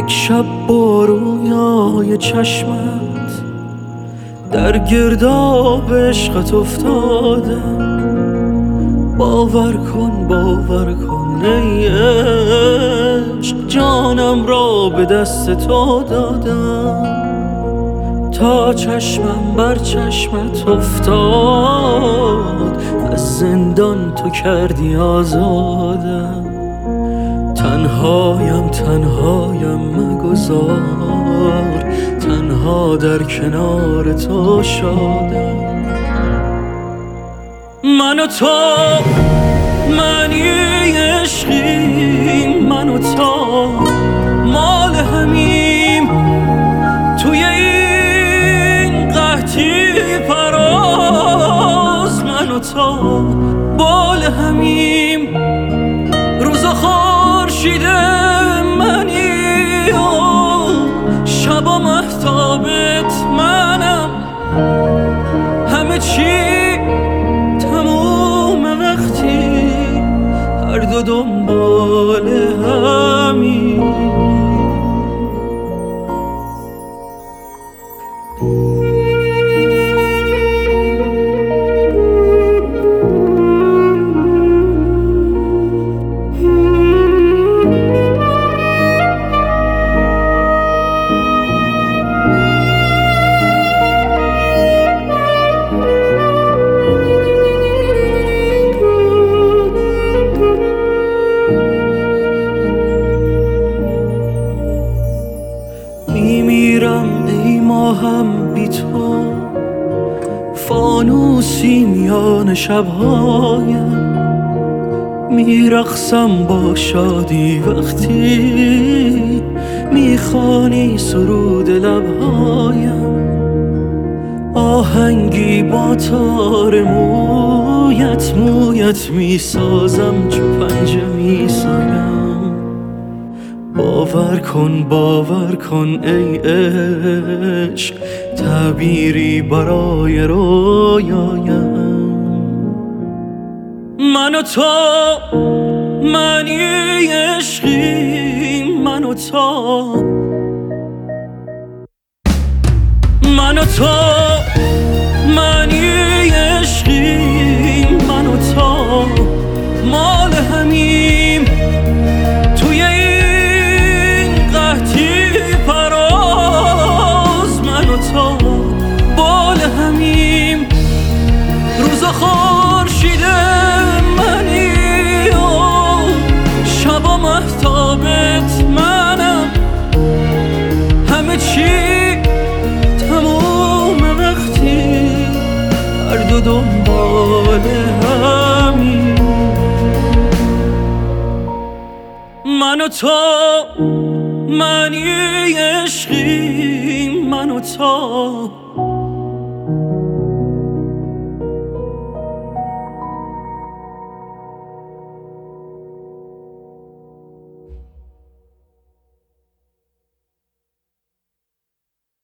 یک شب با رویای چشمت در گرداب عشقت افتادم. باور کن ای عشق، جانم را به دست تو دادم. تا چشمم بر چشمت افتاد، از زندان تو کردی آزادم. تنهایم مگذار، تنها در کنار تو شادم. من و تو معنی عشقیم، من و تو مال همیم. توی این قحطی پراز من و تو بال همیم. روزا خورشید منی و شبا مهتابت منم. همه چی تموم وقتی هر دو دنبال همین. میمیرم ای ماهم بی تو، فانوسی میان شبهایم. میرقصم با شادی وقتی میخوانی سرود لبهایم. آهنگی با تار مویت میسازم، چو پنجه میسایم. باور کن ای عشق، تعبیری برای رویایم. من و تو معنی عشقیم، من و تو معنی عشقیم، من و تو مال همیم. توی این قحطی پراز من و تو بال همیم. روزا خورشید منی و شبا مهتابت منم. همه چی تموم وقتی هر دو دنبال همین. من و تو معنی عشقیم، من و تو